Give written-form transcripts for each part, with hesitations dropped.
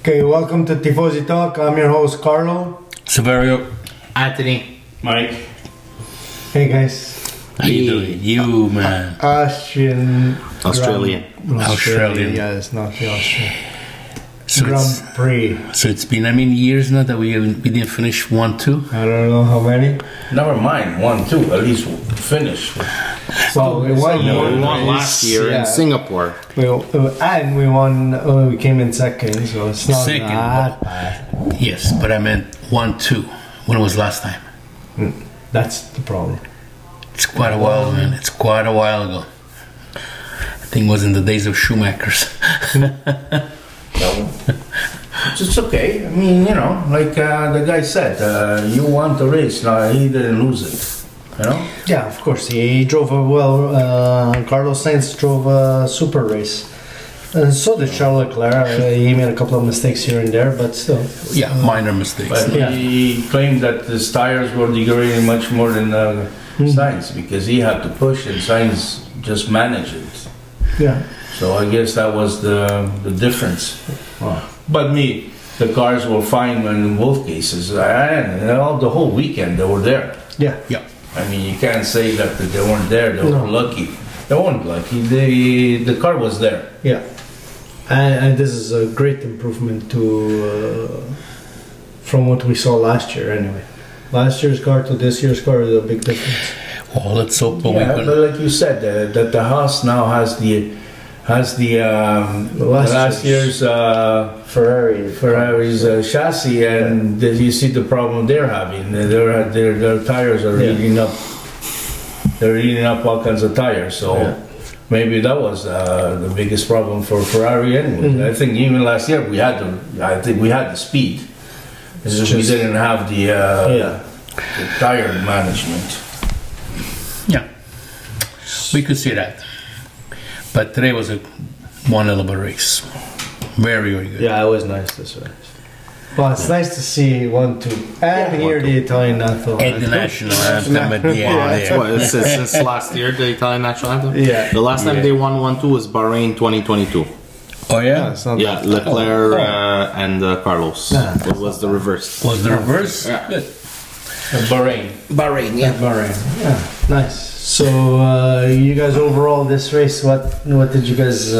Okay, welcome to Tifosi Talk. I'm your host, Carlo. Severio. Anthony. Mike. Hey, guys. How you doing? You, man. Australian. Australian. Yeah, it's not the Austrian. So Grand Prix. it's been, years now that we didn't finish 1-2. I don't know how many. Never mind, 1-2. At least finish. Well, we won last year in Singapore. We won. We came in second, so it's not Second. that bad. Yes, but I meant 1-2. When was last time? That's the problem. It's quite a while, man. It's quite a while ago. I think it was in the days of Schumachers. It's okay. I mean, like the guy said, you won the race. No, he didn't lose it. Yeah, of course. He drove Carlos Sainz drove a super race. And so did Charles Leclerc. He made a couple of mistakes here and there, but still. Yeah, minor mistakes. But he claimed that his tires were degrading much more than Sainz because he had to push and Sainz just managed it. Yeah. So I guess that was the difference. But the cars were fine in both cases. The whole weekend they were there. Yeah. Yeah. I mean, you can't say that they weren't there. They were lucky. They weren't lucky. The car was there. Yeah. And this is a great improvement from what we saw last year. Anyway, last year's car to this year's car is a big difference. Well, let's hope. But like you said, that the Haas now has the last year's Ferrari's chassis, and you see the problem they're having. Their tires are eating up. They're eating up all kinds of tires. So maybe that was the biggest problem for Ferrari anyway. I think even last year we had the speed. It's just we didn't have the tire management. Yeah, we could see that. But today was one hell of a race. Very, very good. Yeah, it was nice this race. Well, it's nice to see 1-2 and hear the Italian anthem. And the national anthem at the end. Since last year, the Italian national anthem? Yeah. The last time they won 1-2 was Bahrain 2022. Oh, yeah? Yeah, Leclerc and Carlos. It was the reverse. Was the reverse? Yeah. Good. Bahrain, yeah. Bahrain. Yeah, nice. So, you guys overall this race, what did you guys?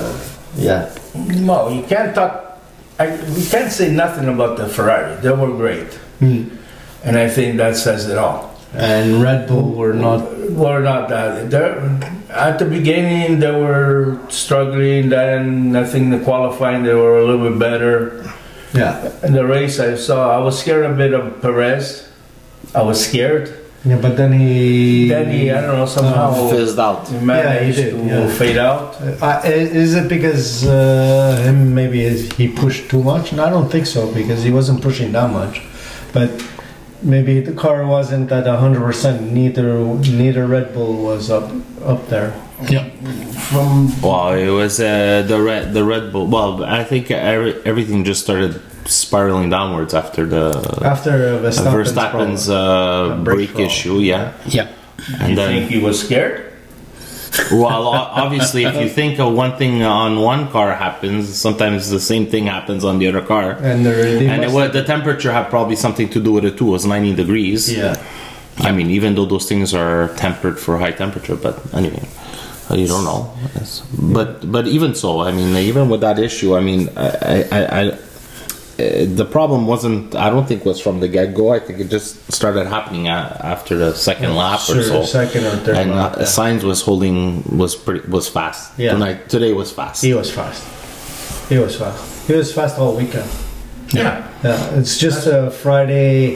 Well, you can't talk. We can't say nothing about the Ferrari. They were great, and I think that says it all. And Red Bull were not that. At the beginning, they were struggling. Then I think the qualifying they were a little bit better. Yeah. In the race, I was scared a bit of Perez. I was scared. Yeah, but then he I don't know, somehow fizzed out. He managed to fade out. Is it because he pushed too much? And I don't think so, because he wasn't pushing that much. But maybe the car wasn't at 100%. Neither Red Bull was up there. Yeah. Well, it was the Red Bull. Well, I think everything just started spiraling downwards after Verstappen's brake issue. Yeah. And then think he was scared. Well, obviously, if you think of one thing on one car happens, sometimes the same thing happens on the other car. And the temperature had probably something to do with it too. It was 90 degrees. Yeah. I mean, even though those things are tempered for high temperature, but anyway. You don't know, but even so, I mean, even with that issue, I mean, the problem wasn't. I don't think was from the get-go. I think it just started happening after the second lap or so. Second or third lap. And Sainz was fast. Yeah. Today was fast. He was fast. He was fast all weekend. Yeah. It's just Friday.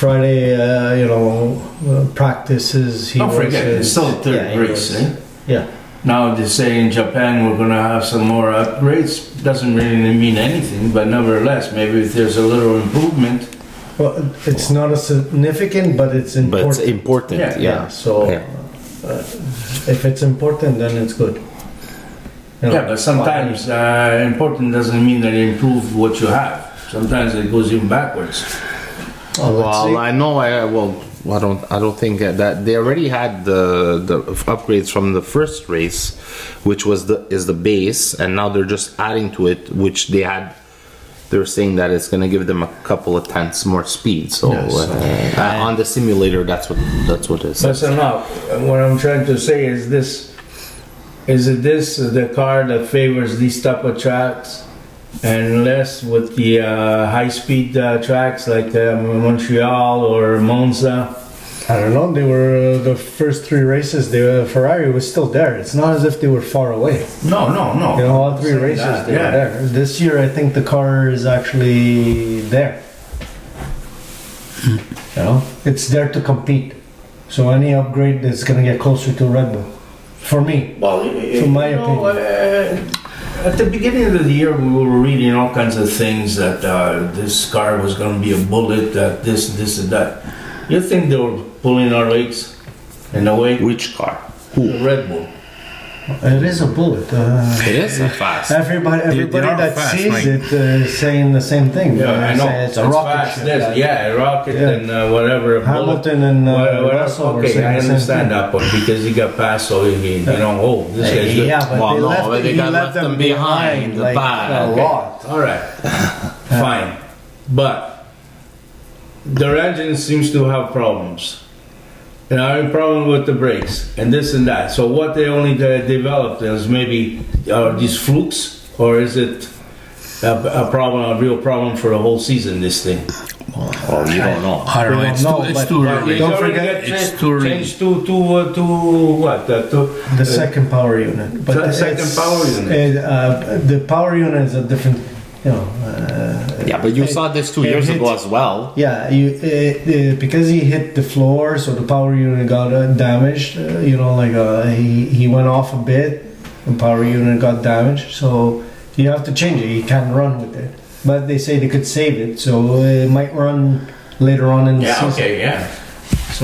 Practices. Don't forget, it's still the third race. Yeah. Now they say in Japan we're going to have some more upgrades. Doesn't really mean anything, but nevertheless, maybe if there's a little improvement. Well, it's not as significant, but it's important. But it's important, yeah. So, if it's important, then it's good. But sometimes important doesn't mean that you improve what you have. Sometimes it goes even backwards. Well, I know. I don't think that they already had the upgrades from the first race, which is the base, and now they're just adding to it, which they had they're saying that it's going to give them a couple of tenths more speed. So Yes. on the simulator, that's what it says. Listen up. What I'm trying to say is this: is it this the car that favors these type of tracks, and less with the high-speed tracks like Montreal or Monza? I don't know. They were the first 3 races. Ferrari was still there. It's not as if they were far away. No. You know, all 3 races they were there. This year, I think the car is actually there. You know, it's there to compete. So any upgrade is going to get closer to Red Bull. For me, Well, from my opinion. At the beginning of the year, we were reading all kinds of things that this car was going to be a bullet, that this, and that. You think they were pulling our legs in a way? Which car? The Red Bull. It is a bullet. It is fast. Everybody are that fast, sees Mike. it is saying the same thing. Yeah, I know. Say it's a rocket fast. ship. Yeah, a rocket Yeah. and whatever. a bullet. Hamilton and Russell were Okay, saying I the same understand thing. that part because he got passed, so he, oh, this guy's good. Yeah, but Well, they no, left, but they he got left left them them behind, like bad. a Okay. lot. All right, fine, but their engine seems to have problems. You know, having problem with the brakes and this and that. So what they only developed is maybe these flukes, or is it a problem, a real problem for the whole season? This thing. Oh, you don't know. I don't We know. don't know, It's but- too but early. don't already forget- got It's too early. changed to what? The second power unit. But The second it's- power unit. The power unit is a different, you know. Yeah, but you saw this 2 years it ago hits- as well. Yeah, because he hit the floor, so the power unit got damaged. You know, like he went off a bit, the power unit got damaged. So you have to change it. You can't run with it. But they say they could save it, so it might run later on in the Yeah. season. Okay. Yeah. So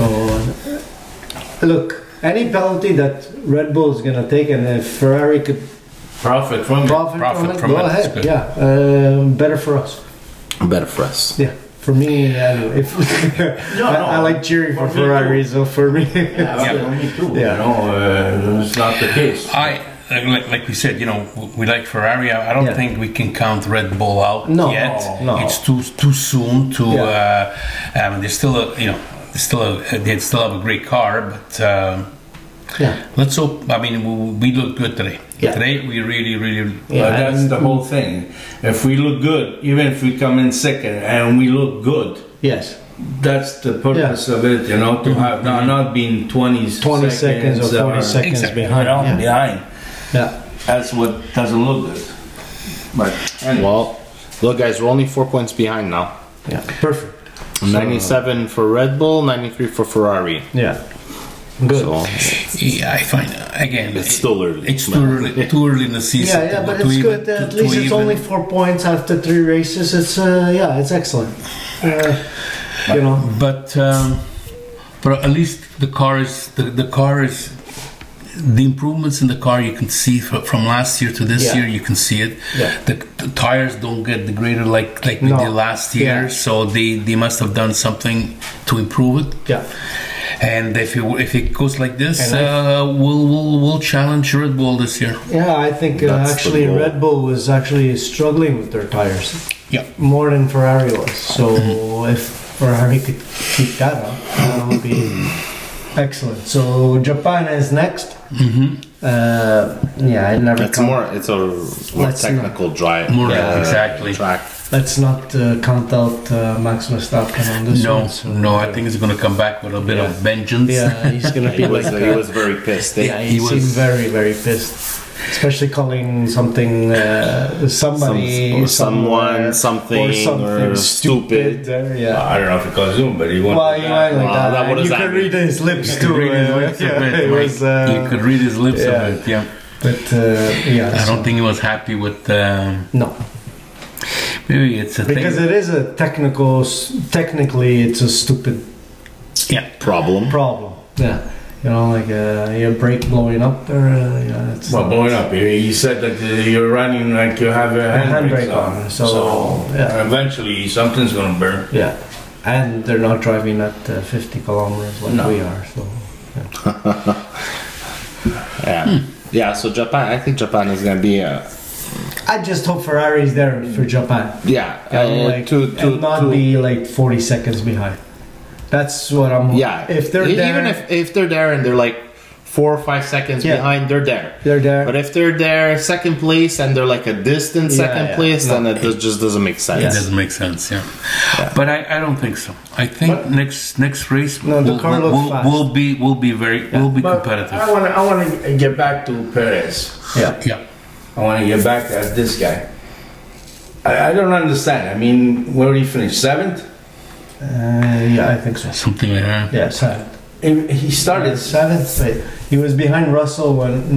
look, any penalty that Red Bull is gonna take, and if Ferrari could Profit from it. profit Profit from from it, go it, that's ahead. good. Yeah, better for us. Better for us. Yeah, for me, anyway. If I like cheering for For me Ferrari, so for me, Yeah, me too. Yeah. You know, it's not the case. Like we said, you know, we like Ferrari. I don't Yeah. think we can count Red Bull out No, yet. no. It's too soon to. Yeah. They're still they still have a great car, but yeah, let's hope. I mean, we look good today. Yeah. Today we really. But that's the whole thing. If we look good, even if we come in second and we look good, yes, that's the purpose of it, you know, to have not being 20 20 seconds or 40 seconds Exactly. behind. Yeah. behind. Yeah, That's what doesn't look good. But anyway. Well, look, guys, we're only 4 points behind now. yeah, perfect. 97 for Red Bull, 93 for Ferrari. Yeah, good. So Yeah, I find again it's still early. It's too early in the season. Yeah, to- but to it's even- good. to- At to least it's even- only 4 points after 3 races. It's it's excellent. You know, But at least the car is the improvements in the car you can see from last year to this Yeah. year. You can see it. Yeah. The tires don't get degraded like we No. did last year. Yeah. So they must have done something to improve it. yeah. And if it goes like this, And we'll challenge Red Bull this year. Yeah, I think That's the actually goal. Red Bull was actually struggling with their tires Yeah. more than Ferrari was. So if Ferrari could keep that up, that would be excellent. So Japan is next. Mm-hmm. Yeah, I never. It's it's a more Let's technical drive. More, exactly. Track. Let's not count out Max Verstappen on this No, one. So, no, I think he's going to come back with a bit Yeah. of vengeance. Yeah, he's gonna be He was like. he was very pissed. Yeah, he he was- seemed very, very pissed. Especially calling something, somebody, someone, something, or stupid. Yeah. I don't know if it calls Zoom, but he went. Well, you went like Well, that. what and does you that could mean? read his lips You too. could read his lips a yeah, bit. it Mike. was, You could read his lips yeah. a bit, yeah. But yeah, I don't think he was happy with. no, Maybe it's a because thing. it is a technically it's a stupid Yeah. Problem. problem. Yeah, you know, like your brake blowing up there. Yeah, it's Well, blowing up. You said that you're running like you have a handbrake on. So, yeah. Eventually something's going to burn. yeah, and they're not driving at 50 kilometers like No. we are. So Yeah. Yeah. So Japan, I think Japan is going to be I just hope Ferrari's there for Japan. Yeah, And not be like 40 seconds behind. That's what I'm. Yeah, If they're there, even if they're there and they're like 4 or 5 seconds behind, they're there. They're there. But if they're there second place and they're like a distant second place, then it just doesn't make sense. It doesn't make sense, yeah. But I don't think so. I think next race the car looks fast. will be But competitive. I want to get back to Perez. Yeah. I want to get back to this guy. I don't understand. I mean, where did he finish? 7th? yeah, I think so. Something like that. Yeah, 7th. He started 7th. Wait, he was behind Russell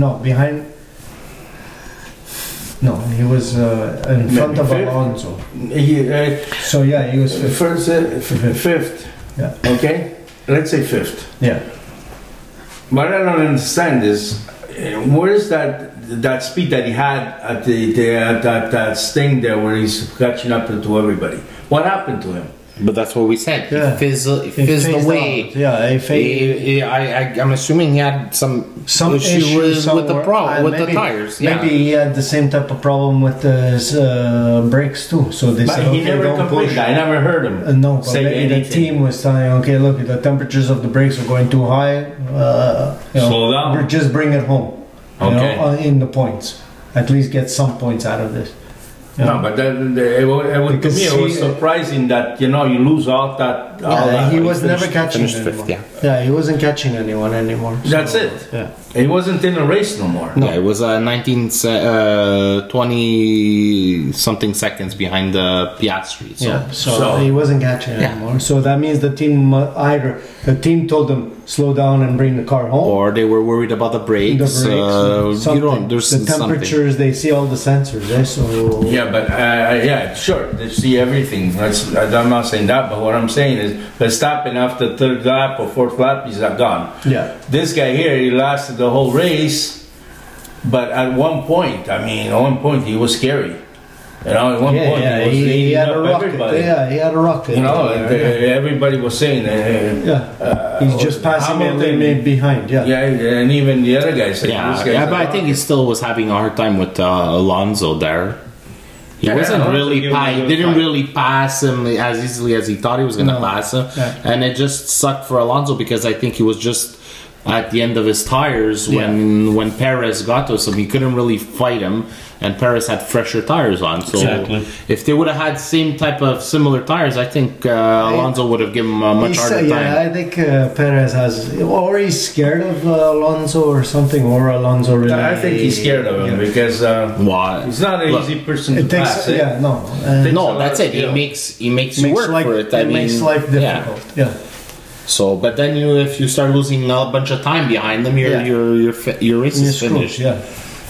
he was in front of fifth? Alonso. He, So yeah, he was fifth. fifth. Yeah. Okay, let's say 5th. Yeah. What I don't understand is where is that speed that he had at that sting there where he's catching up to everybody? What happened to him? But that's what we said. Yeah. He fizzled away. Out. Yeah, I'm assuming he had some issue with the problem with the tires. Yeah. Maybe he had the same type of problem with his brakes too. So they But said, he okay, never don't complained. push. I never heard him No, but say maybe the anything. team was saying, okay, look, the temperatures of the brakes are going too high. Slow down. We're just bring it home. Okay. In the points. At least get some points out of this. No, but to me it was surprising that you lose all that. He was never catching finished anyone. fifth, Yeah, he wasn't catching anyone anymore. That's it. Yeah. He wasn't in a race no more. Yeah, it was 20 something seconds behind the Piastri. So. Yeah, so he wasn't catching anymore. So that means the team either the team told him slow down and bring the car home, Or they were worried about the brakes. There's the temperatures, they see all the sensors. So Yeah, but sure, they see everything. I'm not saying that, but what I'm saying is Verstappen after third lap or fourth lap, he's gone. Yeah. This guy here, he lasted the whole race, but at one point, he was scary. At one point, he had a rocket. everybody. Yeah, he had a rocket. Everybody was saying, he's just passing Hamilton me behind. Yeah. and even the other guys said, this guy's but a I think he rocket. still was having a hard time with Alonso there. He wasn't Alonso really gave him a good didn't fight. really pass him as easily as he thought he was going to pass him, and it just sucked for Alonso because I think he was just at the end of his tires when Perez got to him. He couldn't really fight him, and Perez had fresher tires on. So if they would have had same type of similar tires, I think Alonso would have given him a much harder time. Yeah, I think Perez has, or he's scared of Alonso or something, or Alonso really. I think he's scared of him because Why? he's not an easy person to It takes, pass. No, that's it. He makes you work for it. I mean, makes life difficult. Yeah. So, but then if you start losing a bunch of time behind them, your race is finished. Yeah.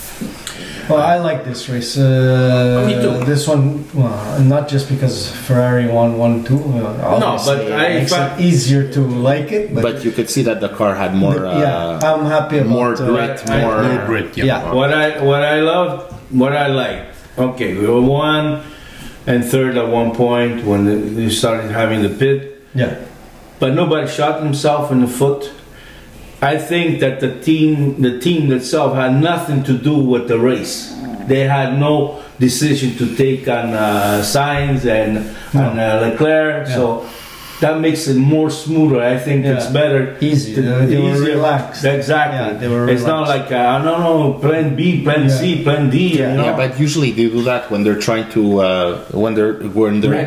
Well, I like this race. Me too. This one, not just because Ferrari won 1-2. Obviously, but it makes it easier to like it. But you could see that the car had more. I'm happy about more grit, More grit, Yeah. What I love, what I like. Okay, we were 1 and 3rd at one point when they started having the pit, Yeah. but nobody shot himself in the foot. I think that the team itself had nothing to do with the race. They had no decision to take on Sainz and Leclerc, so that makes it more smoother. I think it's better. Easy. They were relaxed. Exactly. Yeah, they were it's not like, no, plan B, plan C, plan D. Yeah, but usually they do that when they're trying to when they're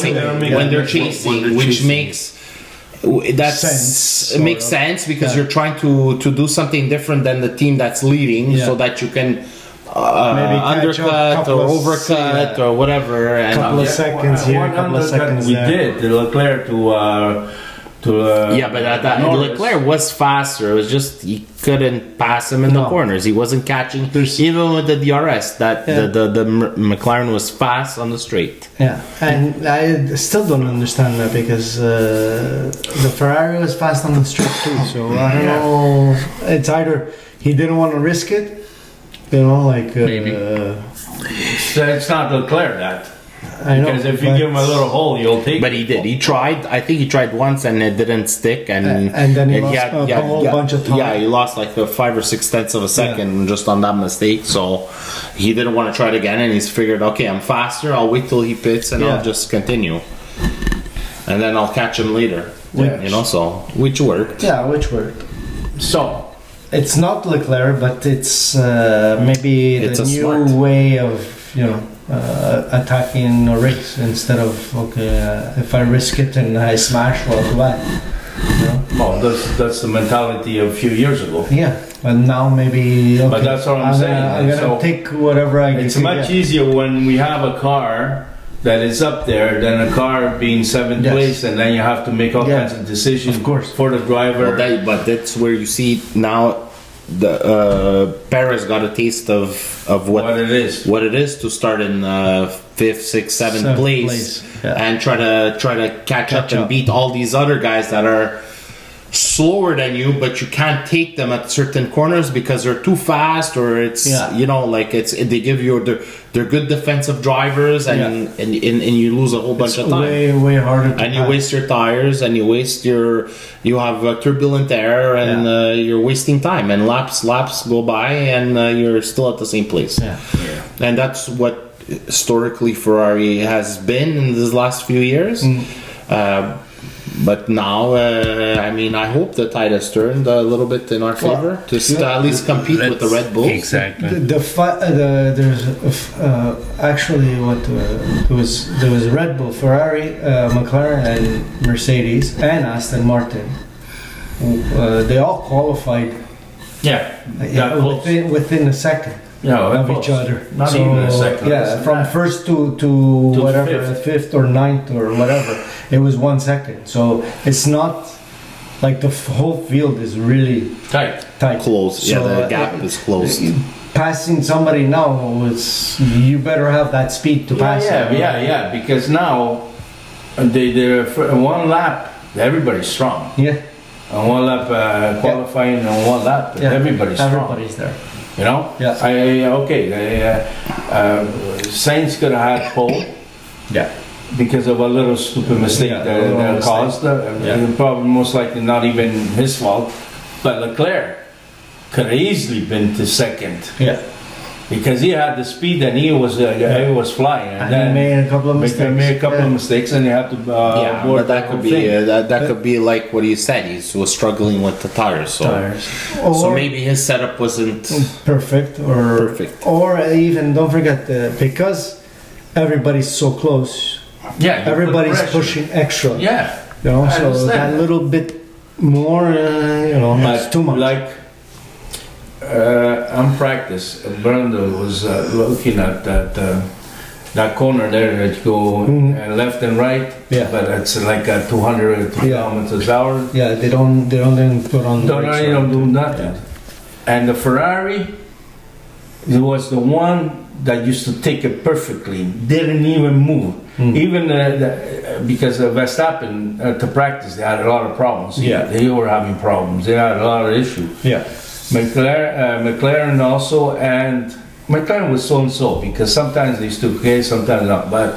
chasing, which makes. It makes sense because you're trying to do something different than the team that's leading, so that you can maybe undercut or overcut or whatever. And couple of seconds here, a couple of seconds we there. did the Leclerc to but Leclerc was faster. It was just he couldn't pass him in the corners. He wasn't catching. Even with the DRS, the McLaren was fast on the straight. Yeah, and I still don't understand that because the Ferrari was fast on the straight too. So I don't know. It's either he didn't want to risk it, Maybe. it's not Leclerc that. I know. Because if you but- give him a little hole, you'll take But it. he did. He tried. I think he tried once and it didn't stick. And then he lost a whole bunch of time. Yeah, he lost like 5 or 6 tenths of a second just on that mistake. So he didn't want to try it again, and he's figured, okay, I'm faster. I'll wait till he pits and Yeah. I'll just continue, and then I'll catch him later. Yeah. You know, so which worked. Yeah, which worked. So, It's not Leclerc, but it's maybe It's the a new smart. way of attacking a race instead of if I risk it and I smash, well, too bad. You know? well, that's the mentality of a few years ago. Yeah, but now maybe. Okay, But that's what I'm saying. I'm gonna So, take whatever I It's can much get. easier when we have a car that is up there than a car being 7th Yes. place, and then you have to make all Yeah. kinds of decisions Of course. for the driver. But that's where you see now the Perez got a taste of what it is. what it is to start in 5th, 6th, 7th Seventh place, place, yeah. and try to catch up and up. beat all these other guys that are slower than you, but you can't take them at certain corners because they're too fast, or it's like they give you they're good defensive drivers, and you lose a whole bunch of time. Way harder to And you pass. waste your tires, and you have turbulent air, and you're wasting time. And laps go by, and you're still at the same place. Yeah. And that's what historically Ferrari has been in these last few years. But now, I hope the tide has turned a little bit in our favor to at least compete with the Red Bulls. Exactly. There's actually there was Red Bull, Ferrari, McLaren, and Mercedes, and Aston Martin. They all qualified within a second of each other. Not even a second. Yeah, from first to whatever, fifth or ninth or whatever, it was 1 second. So it's not like the whole field is really Tight. Close. So, the gap is closed. Passing somebody now, you better have that speed to pass. Yeah, because now they're for one lap, everybody's strong. Yeah. On one lap qualifying, on one lap, everybody's strong. Everybody's there. You know? Yeah. Sainz could have had pole. Yeah. Because of a little stupid mistake that caused. Probably most likely not even his fault. But Leclerc could have easily been to second. Yeah. Because he had the speed and he was flying. And he made a couple of mistakes. And he had to board but that could be that could be like what you said. He was struggling with the tires, so maybe his setup wasn't perfect. Or even don't forget because everybody's so close. Yeah, everybody's pushing extra. Yeah, you know, so that little bit more, it's too much. Like on practice, Brando was looking at that corner there that you go left and right. Yeah, but it's like at 200 kilometers an hour. Yeah, they don't put on. Don't do nothing. Yeah. And the Ferrari, it was the one that used to take it perfectly, didn't even move. Even because of Verstappen to practice, they had a lot of problems. Yeah, they were having problems. They had a lot of issues. Yeah, McLaren also, and McLaren was so and so because sometimes they used to okay, sometimes not. But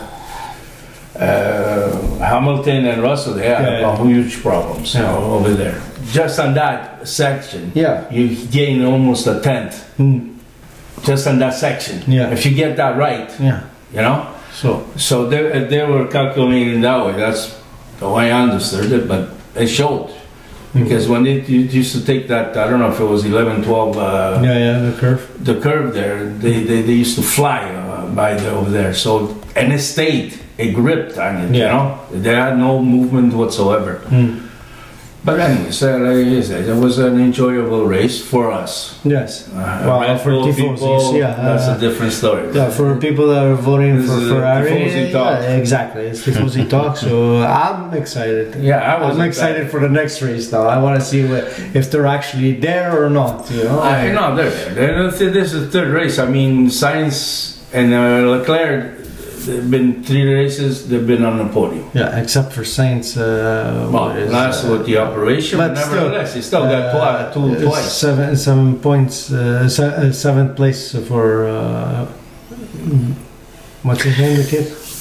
Hamilton and Russell, they had huge problems over there. Just on that section, you gain almost a tenth. Just on that section. Yeah. If you get that right. Yeah. You know? So they were calculating that way. That's the way I understood it, but it showed. Because when they used to take that, I don't know if it was 11, 12. The curve. The curve there, they used to fly by over there. So, and it stayed, it gripped on it, you know? They had no movement whatsoever. But anyways, like I said, it was an enjoyable race for us. Yes. Well, for people, that's a different story. Yeah, for people that are voting for Ferrari, Tifosi talk. Exactly. It's Tifosi talk. So I'm excited. Yeah, I'm excited for the next race now. I want to see if they're actually there or not. You know. No, they're there. This is the third race. I mean, Sainz and Leclerc. They've been 3 races. They've been on the podium. Yeah, except for Sainz. Last with the operation, but nevertheless, he still got twice. 7 points. 7th place for what's his name, the kid?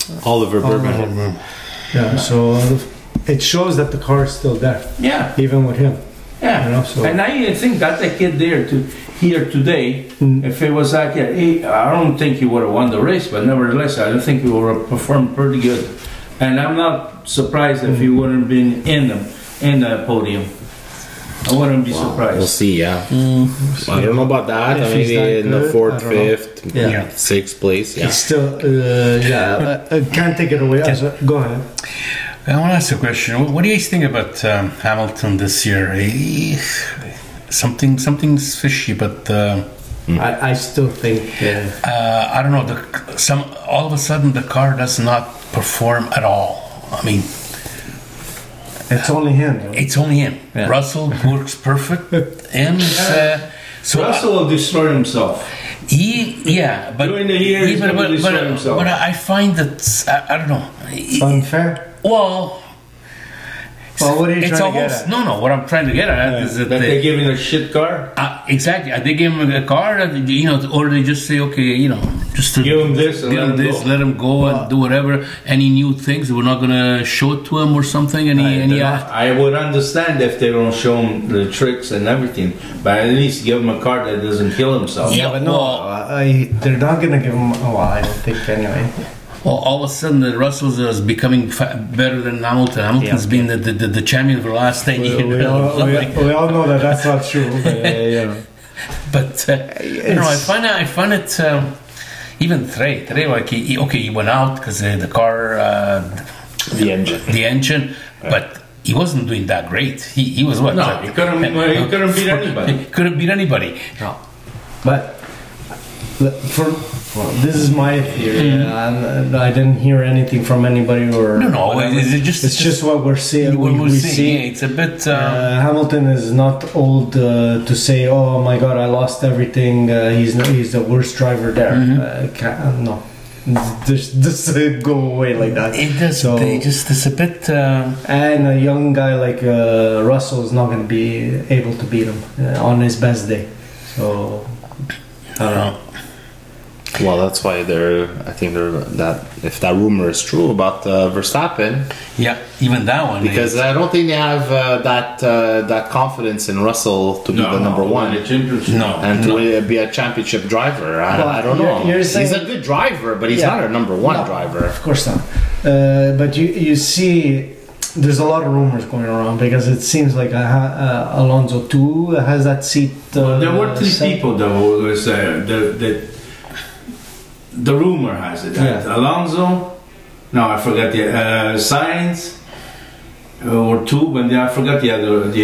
Oliver Bergman. Yeah, so it shows that the car is still there, Yeah, even with him. yeah. You know, so- And I think that the kid there here today, if it was like, I don't think he would have won the race, but nevertheless, I don't think he would have performed pretty good. And I'm not surprised if he wouldn't been in the podium. I wouldn't be We'll surprised. see, yeah. I don't know about that. If he's Maybe that in the good, fourth, I don't know. fifth, Yeah. sixth place. Yeah. It's still, I can't take it away. Go ahead. I want to ask a question. What do you think about Hamilton this year? Something's fishy, but I still think. I don't know. All of a sudden the car does not perform at all. I mean, It's only him. Though. it's only him. Yeah. Russell works perfect, and so Russell will destroy himself. but During the year, he's gonna destroy himself. But I find that I don't know. It's unfair. Well, Well, what are you it's trying to get almost at? no. What I'm trying to get at is that That they give him a shit car. exactly. They give him a car, or they just say, okay, just to Give him this and give let him him this, go. let him go and do whatever. Any new things, we're not gonna show it to him or something. I would understand if they don't show him the tricks and everything, but at least give him a car that doesn't kill himself. Yeah. Yeah, but no, Well- they're not gonna give him. Oh, I don't think anyway. Well, all of a sudden, the Russells is becoming better than Hamilton. Hamilton's Yeah. been the champion for the last 10 years. We all know that that's not true. But, But I find it even Trey like he went out because the car The engine. but he wasn't doing that great. He was what? No, he couldn't beat anybody. He couldn't beat anybody. No. But this is my theory, and I didn't hear anything from anybody or No, whatever. it's just what we're seeing. what we're we seeing. see. It's a bit. Hamilton is not old to say, "Oh my God, I lost everything." He's the worst driver there. No, just go away like that. it does. So- It's a bit. And a young guy like Russell is not going to be able to beat him on his best day. So I don't know. Well, that's why I think that if that rumor is true about Verstappen, Yeah, even that one. because I don't think they have that confidence in Russell to be the number one. The championship. No. And to be a championship driver. Well, I don't know. you're He's saying- a good driver, but he's Yeah. not a number one No, driver. Of course not. But you see, there's a lot of rumors going around because it seems like Alonso too has that seat. There were three set. people that was the rumor has it. That Yeah. Alonso, no, I forgot the Sainz, or two, but I forgot the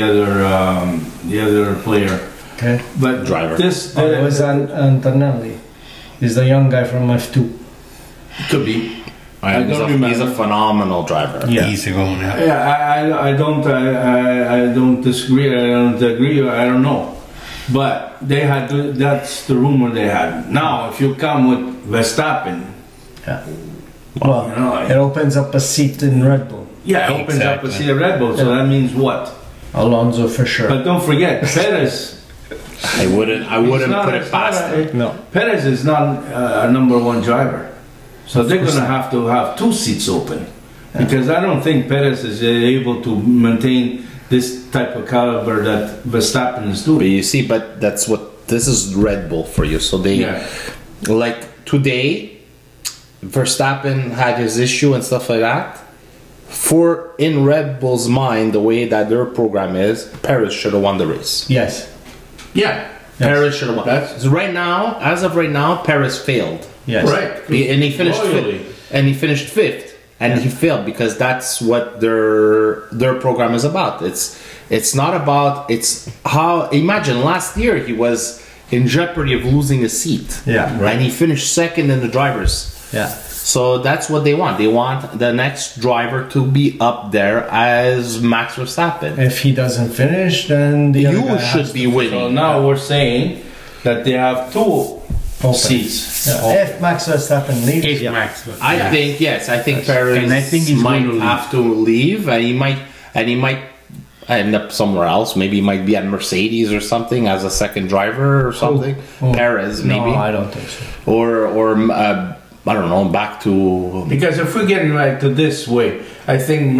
other player. Okay. But Driver. This It was Antonelli. He's the young guy from F2. could be. I don't He's a remember. phenomenal driver. Yeah. Easy going. Yeah. Yeah, I don't disagree. I don't agree. I don't know. But that's the rumor they had. Now, if you come with Verstappen, Well, you know, it opens up a seat in Red Bull. yeah, it opens up Exactly. a seat of Red Bull. So that means what? Alonso for sure. But don't forget, Perez. I wouldn't put it past him. No. Perez is not a number one driver, so they're going to have two seats open, because I don't think Perez is able to maintain this type of caliber that Verstappen is But doing. you see, but this is Red Bull for you. So they, Yeah. like today, Verstappen had his issue and stuff like that. For in Red Bull's mind, the way that their program is, Perez should have won the race. Yes. Yeah, Perez should have won. So right now, as of right now, Perez failed. Yes. right. And he finished Royally. fifth. And he finished fifth. And he failed because that's what their program is about. It's not about how. Imagine last year he was in jeopardy of losing a seat. Yeah, right. And he finished second in the drivers. Yeah. So that's what they want. They want the next driver to be up there as Max Verstappen. If he doesn't finish, then the other You guy has should to- be So winning. now we're saying that they have two Open. seats. Yeah. If Max Verstappen leaves, If yeah. Max. I think yes. I think Perez And I think he's might going to have to leave, and he might end up somewhere else. Maybe he might be at Mercedes or something as a second driver or something. Oh. Perez maybe, No, I don't think so. or I don't know, back to Because if we're getting right to this way, I think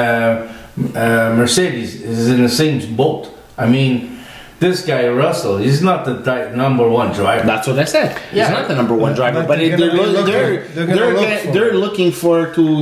Mercedes is in the same boat. I mean, this guy Russell, he's not the number one driver. That's what I said. Yeah. He's not the number one driver, but they're they're looking to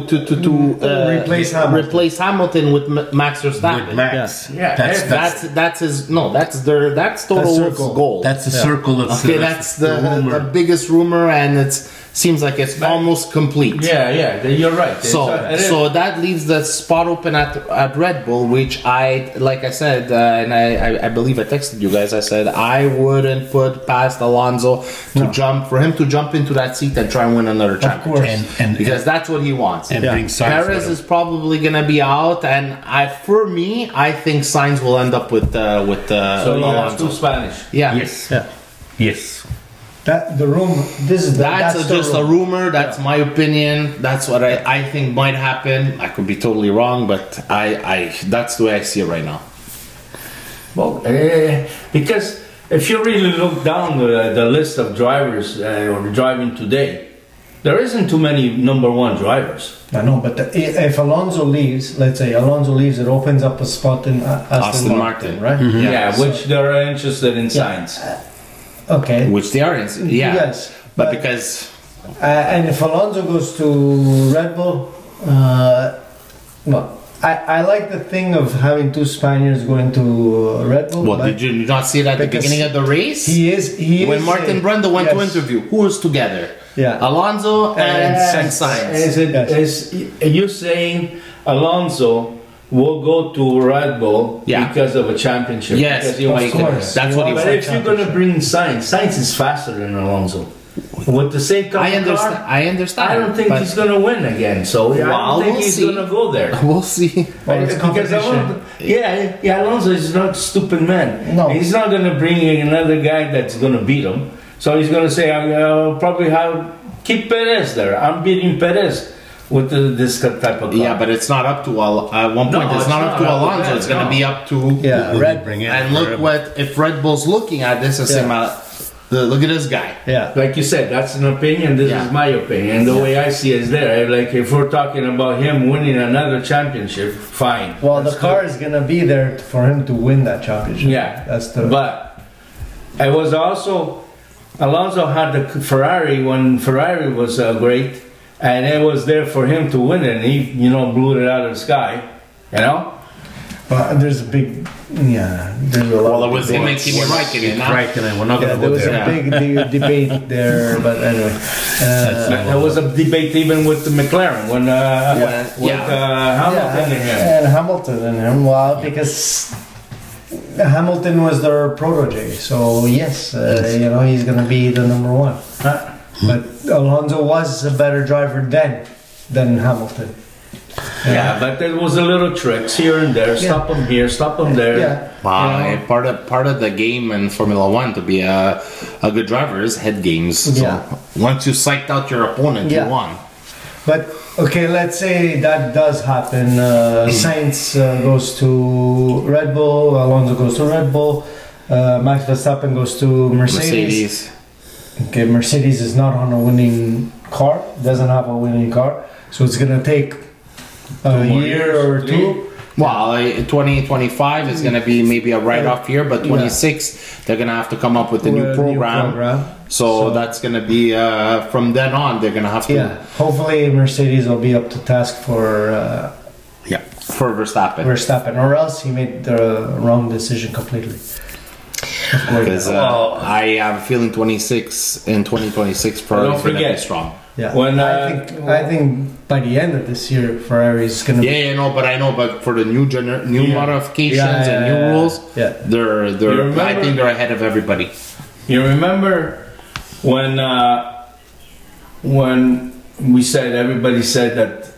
replace Hamilton with Max Verstappen. With Max. Yeah. That's his that's Toto Wolff's goal. That's the circle. That's the biggest rumor, and it seems like it's almost complete. Yeah, you're right. So that leaves the spot open at Red Bull, which like I said, and I believe I texted you guys. I said I wouldn't put past Alonso to jump into that seat and try and win another championship, because that's what he wants. And bring Sainz Perez is probably gonna be out, and I think Sainz will end up with so Alonso. too Spanish. Yeah. Yes. Yes. That's Just a rumor. That's my opinion. That's what I think might happen. I could be totally wrong, but I that's the way I see it right now. Well, because if you really look down the list of drivers or driving today, there isn't too many number one drivers. I know, but if Alonso leaves, let's say Alonso leaves, it opens up a spot in Aston Martin, right? Mm-hmm. Yeah, which they're interested in Sainz. Okay. Which they are in, yeah. Yes, but because and if Alonso goes to Red Bull, well, I like the thing of having two Spaniards going to Red Bull. What, did you not see it at the beginning of the race? He is. When Martin Brundle went to interview, who was together? Yeah, Alonso and Sainz. Is you saying Alonso will go to Red Bull because of a championship? Yes, because he wants of course. That's what he But said. if you're going to bring Sainz is faster than Alonso. With the same car, I understand. I don't think he's going to win again. So I don't think he's going to go there. We'll see. Well, it's Because competition. Alonso is not a stupid man. No. He's not going to bring another guy that's going to beat him. So he's going to say, I'll probably keep Perez there. I'm beating Perez with this type of car. Yeah, but it's not up to at one point. It's not up to Alonso. It's going to be up to Red Bring in And look if Red Bull's looking at this and saying, look at this guy. Yeah, like you said, that's an opinion. This is my opinion. The way I see it is there. Like if we're talking about him winning another championship, fine. well, the car is gonna be there for him to win that championship. Yeah, that's the. But it was also Alonso had the Ferrari when Ferrari was great, and it was there for him to win it. And he, blew it out of the sky. But there's a big, there's a lot. Well, it was him and Kimi Raikkonen. Raikkonen. We're not going to there go was there. a big debate there, but anyway. There was a debate even with the McLaren when Hamilton and him. And Hamilton and him, well, because Hamilton was their protege, so yes, he's going to be the number one. But Alonso was a better driver than Hamilton. Yeah, but there was a little tricks here and there. Stop him here, stop him there. Yeah. Wow, part of the game in Formula One to be a good driver is head games. So once you psyched out your opponent, you won. But okay, let's say that does happen. Sainz goes to Red Bull, Alonso goes to Red Bull, Max Verstappen goes to Mercedes. Okay, Mercedes is not on a winning car, doesn't have a winning car, so it's gonna take a year or two. Well, 2025 is going to be maybe a write-off year, but 26 they're going to have to come up with a new program. So that's going to be from then on. They're going to have to. Yeah, hopefully Mercedes will be up to task for Verstappen, or else he made the wrong decision completely. Because I have a feeling 2026 Ferrari is going to be strong. Yeah, I think by the end of this year, Ferrari is going to. But for the new modifications and new rules, they're I think they're ahead of everybody. You remember when we said everybody said that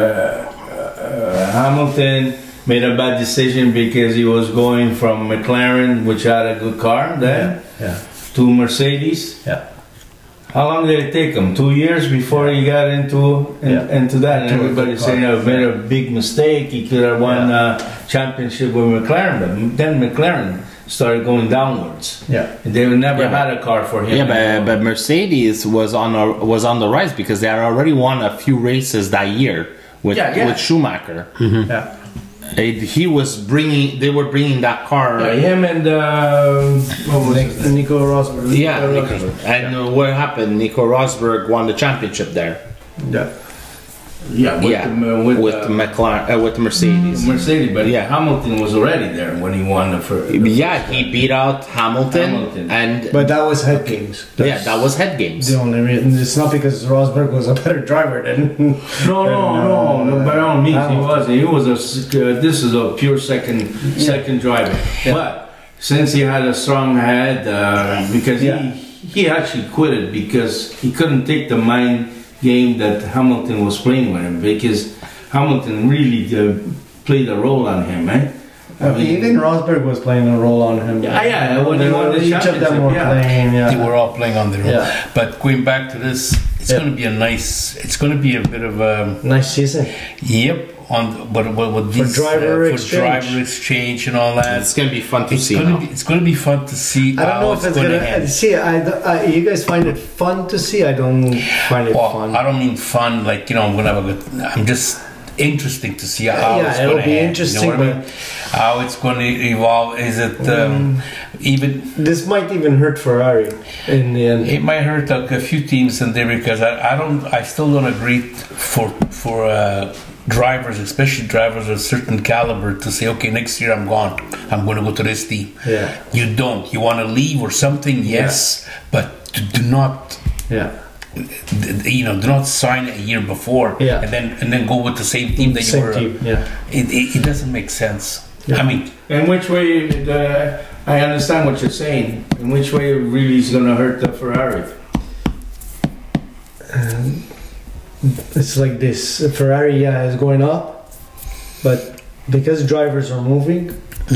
Hamilton made a bad decision because he was going from McLaren, which had a good car then, to Mercedes. Yeah. How long did it take him? 2 years before he got into that, and everybody's saying he made a big mistake. He could have won a championship with McLaren, but then McLaren started going downwards. Yeah. They never Yeah, had a car for him. Yeah, but Mercedes was on the rise because they had already won a few races that year with Schumacher. Yeah. They were bringing that car. Him and what was his name? Nico Rosberg. Yeah, and what happened? Nico Rosberg won the championship there. Yeah. Yeah, With the McLaren, with the Mercedes. Mercedes, but Yeah. Hamilton was already there when he won the first. Yeah, he beat out Hamilton. And But that was head games. yeah, that was head games. The only reason. It's not because Rosberg was a better driver than. No, by all means, he wasn't. He was this is a pure second driver. Yeah. But since he had a strong head, because he actually quit it because he couldn't take the mind game that Hamilton was playing with him, because Hamilton really played a role on him, eh? Even Rosberg was playing a role on him. Yeah, when he won the each of them were championship, playing. Yeah. They were all playing on their own. Yeah. But going back to this, it's going to be it's going to be a bit of a, Nice season. yep, with these, driver for exchange. driver exchange and all that. It's gonna be fun to see. It's going to be fun to see I don't how know if it's gonna end. see. You guys find it fun to see? I don't find it Well, fun. I don't mean fun, like, I'm going to have a good. I'm just interesting to see how it's it'll going to be end. interesting, You know what I mean? How it's going to evolve. Is it even? This might even hurt Ferrari in the end. It might hurt a few teams in there because I still don't agree for drivers, especially drivers of a certain caliber, to say, okay, next year I'm gone. I'm going to go to this team. Yeah. You don't. You want to leave or something? Yes, but do not. Yeah. Do not sign a year before, Yeah. and then go with the same team that you Same were. team. Yeah. It doesn't make sense. Yeah. I mean, in which way? I understand what you're saying. In which way it really is going to hurt the Ferrari? It's like this. Ferrari, is going up, but because drivers are moving,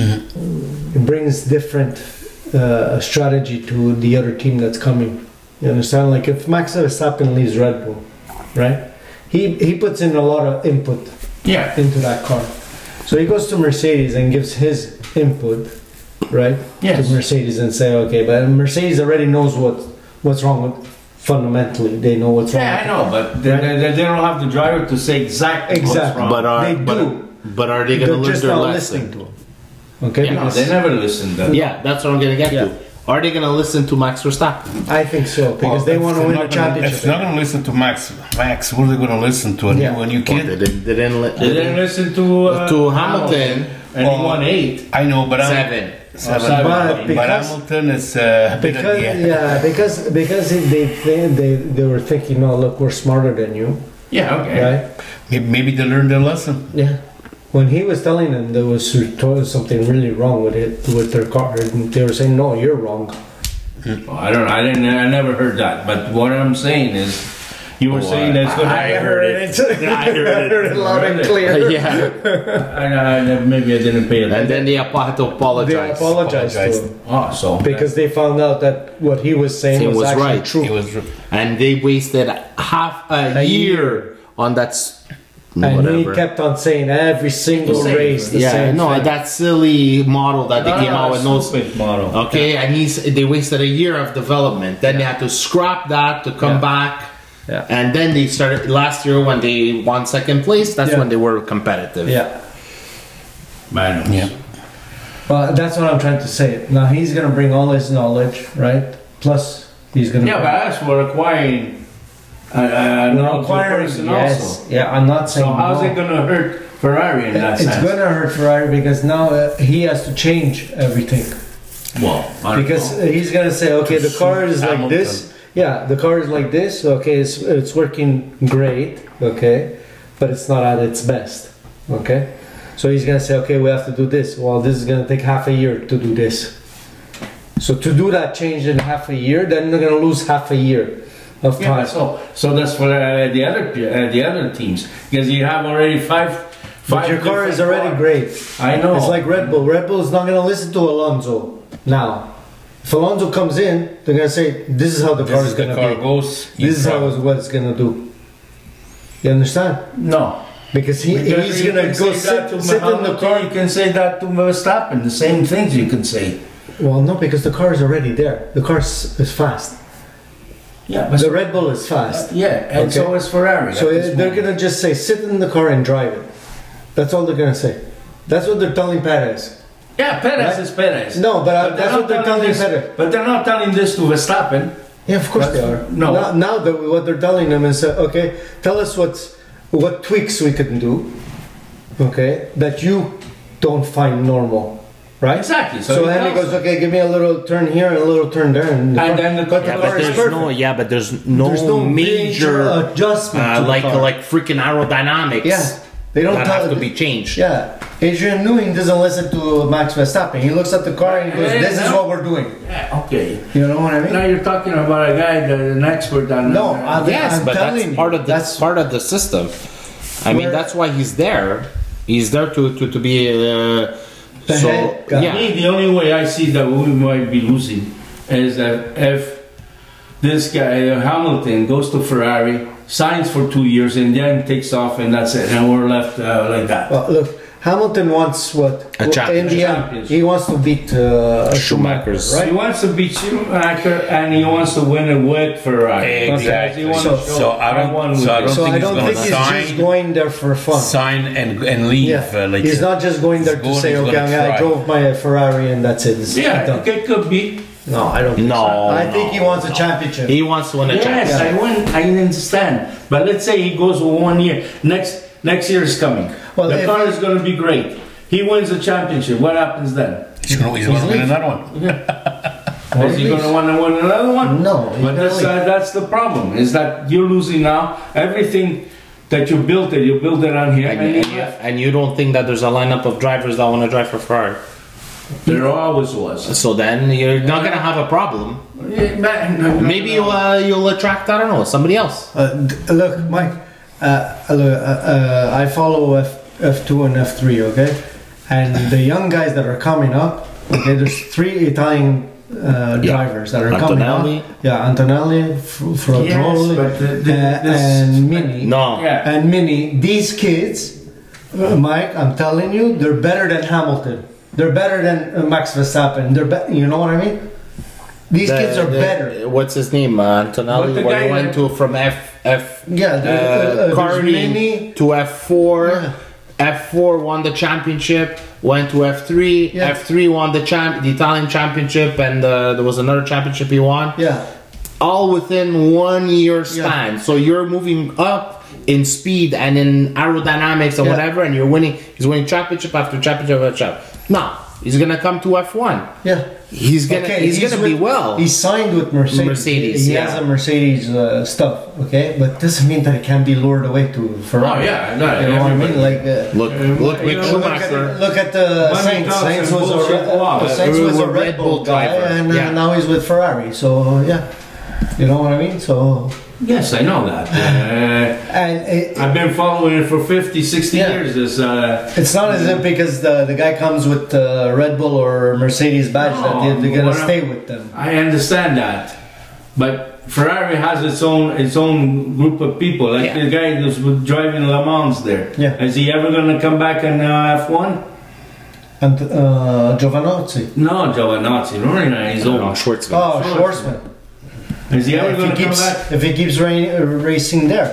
it brings different strategy to the other team that's coming. You understand? Like if Max Verstappen leaves Red Bull, right? He puts in a lot of input into that car. So he goes to Mercedes and gives his input, right? Yes. To Mercedes and say, okay, but Mercedes already knows what's wrong with. Fundamentally, they know what's wrong. Yeah, I know, but they don't have the driver to say exactly what's wrong. But are they going to learn just their not lesson? listening to him. Okay, No, because they never listen to. Yeah, that's what I'm going to get to. Are they going to listen to Max Verstappen? I think so because they want to win a championship. If they're not going to listen to Max, what are they going to listen to? A new kid? They didn't listen to Hamilton. And he won 8. I know, but Seven. But because- Hamilton is a bit at the end. because they were thinking, no, look, we're smarter than you, Yeah, okay. right? Maybe they learned their lesson. Yeah. When he was telling them there was something really wrong with their car, and they were saying, no, you're wrong. Well, I never heard that. But what I'm saying is, you were saying that's going to. I heard it. I heard it loud and clear. Yeah. Maybe I didn't pay attention. And then they had to apologize. They apologized to him Oh, so because they found out that what he was saying was actually right. true. It was And they wasted half a year on that. And he kept on saying every single race the same thing. that silly model that they came out with no stupid model. Okay, and they wasted a year of development. Then they had to scrap that to come back. Yeah. And then they started last year when they won second place. That's when they were competitive. Yeah. Man. yeah. Well, that's what I'm trying to say. Now he's gonna bring all his knowledge, right? Plus he's gonna. Yeah, but as for acquiring acquiring. person Yes. also. Yeah, I'm not saying. So how's no. it going to hurt Ferrari in that It's sense? gonna hurt Ferrari because now he has to change everything. Well, I don't Because know. he's gonna say, okay, the car is like Hamilton. this. Yeah, the car is like this. Okay, it's working great. Okay, but it's not at its best. Okay, so he's gonna say, okay, we have to do this. Well, this is gonna take half a year to do this. So to do that change in half a year, then they're gonna lose half a year of time. Yeah, so that's for the other teams, because you have already five. But your car is already great. I know. It's like Red Bull. Red Bull is not gonna listen to Alonso now. If Alonso comes in, they're gonna say, "This is how the car is gonna be. goes. This is what it's gonna do." You understand? No. Because he's you gonna can go say that to sit in the Hamilton, car. You can say that to Verstappen. The same things you can say. Well, no, because the car is already there. The car is fast. Yeah, but The Red Bull is fast. yeah, and Okay. so is Ferrari. So at this they're moment. gonna just say, sit in the car and drive it. That's all they're gonna say. That's what they're telling Perez. Yeah, Perez Right? is Perez. No, but they're that's not what they're telling this, Perez. But they're not telling this to Verstappen. Yeah, of course they are. No. Now what they're telling them is, okay, tell us what tweaks we can do, okay, that you don't find normal, right? Exactly. So then he tells goes, them. okay, give me a little turn here and a little turn there, and then the but car- the But car is there's perfect. there's no There's no major adjustment to the like car. freaking aerodynamics. Yeah, they don't that tell have to be changed. Yeah, Adrian Newey doesn't listen to Max Verstappen. He looks at the car and he goes, "This is what we're doing." Yeah, okay. You know what I mean? Now you're talking about a guy that an expert on. No, Yes, I'm but telling that's you, part of the that's- part of the system. I mean, Where- that's why he's there. He's there to be. The So head guy. yeah, Me, the only way I see that we might be losing is that if this guy Hamilton goes to Ferrari, signs for 2 years, and then takes off, and that's it, and we're left like that. Well, look, Hamilton wants what? A champion. In the end, Champions. he wants to beat Schumacher, Schumacher's. He right? wants to beat Schumacher, and he wants to win it with Ferrari. Exactly. He wants So- to show, so I don't- won so with I this. don't So think I he's don't gonna think he's sign- just going there for fun. Sign and leave. Yeah, Like he's not just going there to he's say, going- he's "Okay, gonna I try. drove my Ferrari and that's it." It's Yeah, done." it could be. No, I don't. Think No, so. I think he no, wants a championship. he wants to win a Yes, championship. I understand. But let's say he goes for 1 year. Next year is coming. Well, the if car he- is going to be great. He wins the championship. What happens then? He's gonna win another one. Is he going to want to win another one? No, he's But gonna that's the problem. Is that you're losing now. Everything that you built it on here, And you don't think that there's a lineup of drivers that want to drive for Ferrari. there always was. So then you're not gonna have a problem. Maybe you'll attract, I don't know, somebody else. Look, Mike, I follow F2 and F3, okay? And the young guys that are coming up, okay, there's 3 Italian drivers that are coming up. Antonelli. Yeah, Antonelli, Frotrolli, but this- and Mini. No. Yeah. And Mini, these kids, Mike, I'm telling you, they're better than Hamilton. They're better than Max Verstappen. You know what I mean? These kids are better. What's his name? Antonelli, But the where guy he went to from F Yeah, there's karting Mini. to F4. Yeah. F4 won the championship, went to F3. Yeah. F3 won the Italian championship, and there was another championship he won. Yeah. All within 1 year span. So you're moving up in speed and in aerodynamics and Yeah. whatever, and you're winning. He's winning championship after championship after championship. Now he's gonna come to F1. Yeah. He's gonna be well. He signed with Mercedes. Mercedes, He yeah. has a Mercedes stuff, okay, but doesn't mean that he can be lured away to Ferrari. Oh, yeah, no, you know what I mean? everybody- Like, Look you Mick know, Schumacher. look at the Money Sainz. talks Sainz and was bullshit go on. Sainz was a Red Red Bull Bull guy, driver, and yeah. now he's with Ferrari. So yeah, you know what I mean. So Yes, I know that. and I've been following it for 50, 60 Yeah. years. it's not as if because the guy comes with Red Bull or Mercedes badge that No, they're gonna what stay with them. I understand that, but Ferrari has its own group of people. Like Yeah. the guy who's driving Le Mans there. Yeah. Is he ever going to come back in F1? And Giovanazzi. No, Giovanazzi. Running on his own. Schwartzman. Oh, Schwarzman. Is he ever If going he to come keeps back? if he keeps racing there,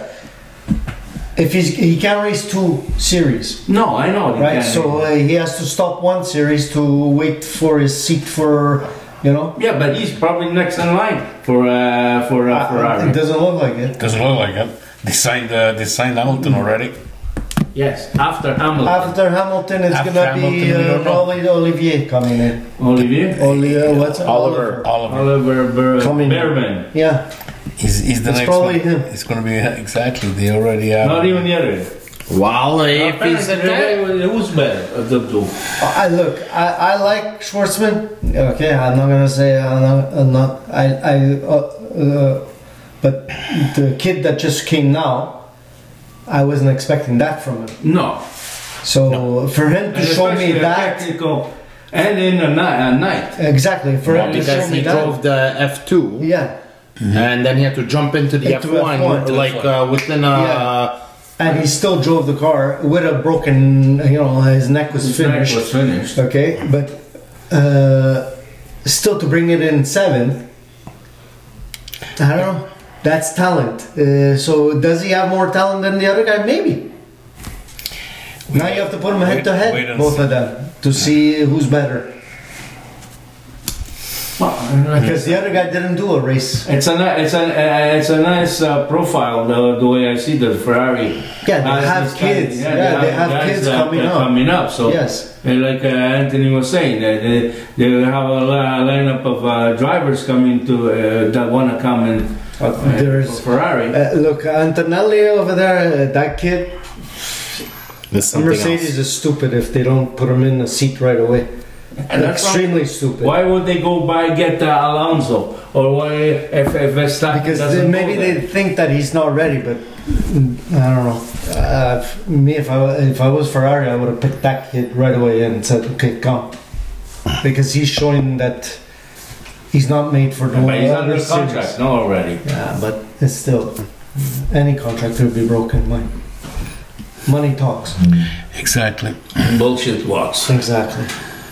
if he can't race 2 series, No, I know. he right? can't. So he has to stop 1 series to wait for his seat for, you know. yeah, but he's probably next in line for Ferrari. It doesn't look like it. Doesn't look like it. They signed Hamilton already. Yes, after Hamilton. After Hamilton, it's After gonna Hamilton, be we don't know. probably Olivier coming in. Olivier. What's it? Oliver. Oliver. Coming in. Behrman. Yeah, He's the It's next probably one. him. It's gonna be exactly. They already have. Not even yet. Well, if he's a guy. Who's better of the two? I like Schwartzman. Okay, I'm not gonna say I'm not. But the kid that just came now, I wasn't expecting that from him. No. So for him to And show me especially a that, technical, and in a night. exactly, for him to show Because me he that, drove the F2, yeah. and then he had to jump into the Into F1, F1. like within a. Yeah. And he still drove the car with a broken, his neck was His neck finished. was finished. Okay, but still to bring it in 7th, I don't know. That's talent. So does he have more talent than the other guy? Maybe. Now you have to put them head to head, both of them, to see who's better. Because the other guy didn't do a race. It's a nice profile the way I see the Ferrari. Yeah, they have kids. They have kids coming up. So yes, like Anthony was saying, they have a lineup of drivers coming to that want to come in. There's Ferrari. Look, Antonelli over there, that kid. Mercedes is stupid if they don't put him in the seat right away. And extremely stupid. Why would they go get Alonso, or why if Verstappen? Because maybe they think that he's not ready, but I don't know. Me, if I was Ferrari, I would have picked that kid right away and said, "Okay, come," because he's showing that he's not made for the. But he's under contract, no, already. Yeah, but it's still any contract will be broken. Money talks. Exactly. Bullshit walks. Exactly.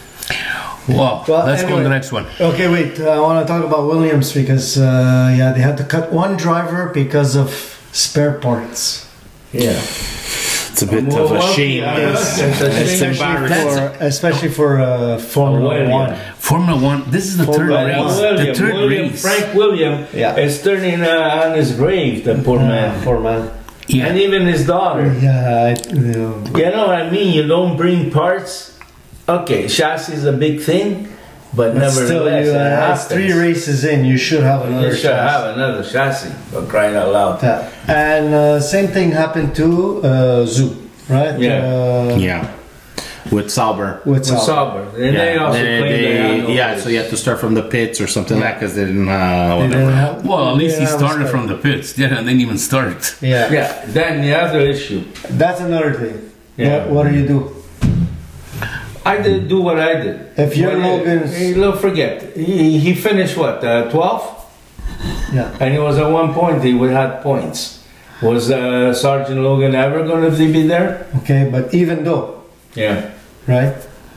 Well, let's go to the next one. Okay, wait. I want to talk about Williams because they had to cut one driver because of spare parts. Yeah, it's a bit of a shame. It's embarrassing, especially for Formula One. Formula One. This is the third race. The third race. Frank Williams is turning on his grave. The poor man. Poor man. Yeah. And even his daughter. Yeah, you know what I mean. You don't bring parts. Okay, chassis is a big thing, but nevertheless, it's 3 races in. You should have another. You should have another chassis. For crying out loud! Yeah. And same thing happened to Zhu, right? Yeah. With Sauber. With Sauber. And they also claimed so you have to start from the pits or something like that because they didn't. Well, at least he started from the pits. Yeah, and didn't even start. Yeah. Yeah. Then the other issue. That's another thing. Yeah. What do you do? I did do what I did. If you're Logan's... Don't forget, he finished what, 12th? Yeah. And he was at one point, he would have points. Was Sergeant Logan ever going to be there? Okay, but even though... Yeah. Right?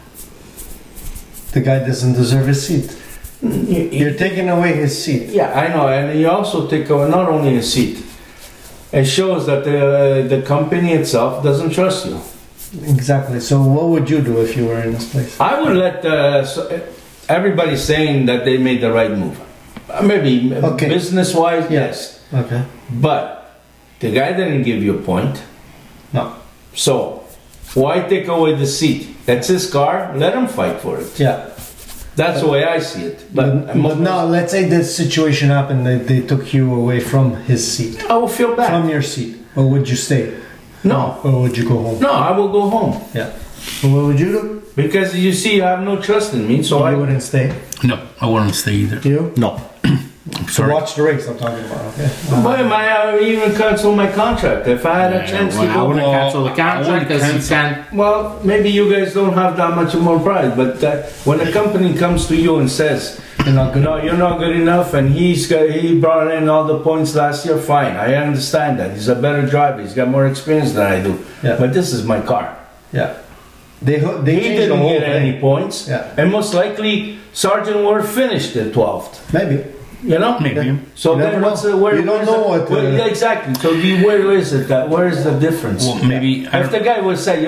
The guy doesn't deserve his seat. You're taking away his seat. Yeah, I know, and you also take away not only his seat. It shows that the company itself doesn't trust you. Exactly. So what would you do if you were in this place? I would let everybody saying that they made the right move. Maybe business-wise, yes. Okay. But the guy didn't give you a point. No. So why take away the seat? That's his car. Let him fight for it. Yeah. That's the way I see it. But now, let's say this situation happened that they took you away from his seat. I will feel bad. From your seat. Or would you stay? No. Or would you go home? No, I will go home. Yeah. But what would you do? Because you see, you have no trust in me, so I wouldn't stay. No, I wouldn't stay either. You? No. Sorry. Watch the race I'm talking about, okay? Why am I even cancel my contract? If I had a chance to go... I wouldn't cancel the contract because you can't... Well, maybe you guys don't have that much more pride, but when a company comes to you and says, you're not good enough, and he brought in all the points last year, fine, I understand that. He's a better driver, he's got more experience than I do. Yeah. But this is my car. Yeah. He didn't get any points, and most likely Sergeant Ward finished at 12th. Maybe. You know, maybe. So then, you don't know what. Yeah, exactly. So where is it? Where is the difference? Well, maybe if the guy would say,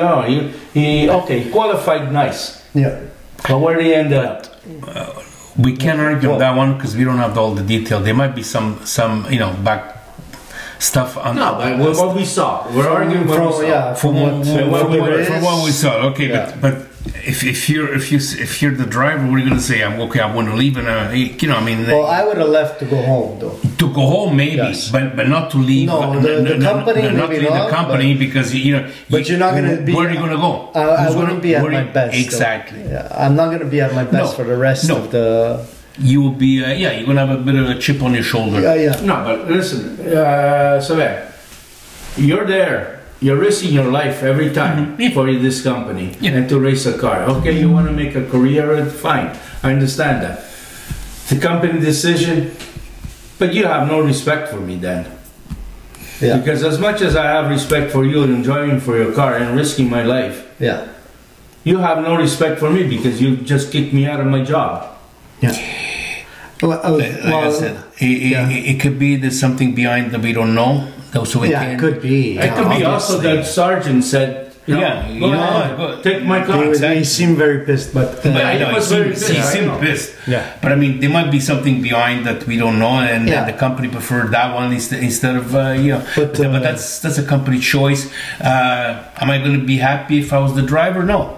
he qualified nice. Yeah. But where did he end up? We can't argue on that one because we don't have all the detail. There might be some back stuff on. No, but what we saw, we're arguing from what we saw. Okay, yeah. but if you're the driver, what are you going to say? I'm going to leave, and Well, I would have left to go home though. To go home, maybe, yes. but not to leave. No, the company, not to leave the company because But you're not going to be. Where are you going to go? I wouldn't be at my best. Exactly. Yeah, I'm not going to be at my best for the rest of the. You will be. You're going to have a bit of a chip on your shoulder. Yeah. No, but listen, Sylvain, you're there. You're risking your life every time for this company and to race a car. Okay, you want to make a career, fine. I understand that. The company decision, but you have no respect for me then. Yeah. Because as much as I have respect for you and enjoying for your car and risking my life, you have no respect for me because you just kicked me out of my job. Yeah. Like I said, it could be there's something behind that we don't know. So it could be. It could be also that sergeant said, go ahead, take my car. He seemed very pissed, but I know, he was very pissed. he seemed pissed. Yeah. But I mean, there might be something behind that we don't know, and the company preferred that one instead of But that's a company choice. Am I going to be happy if I was the driver? No.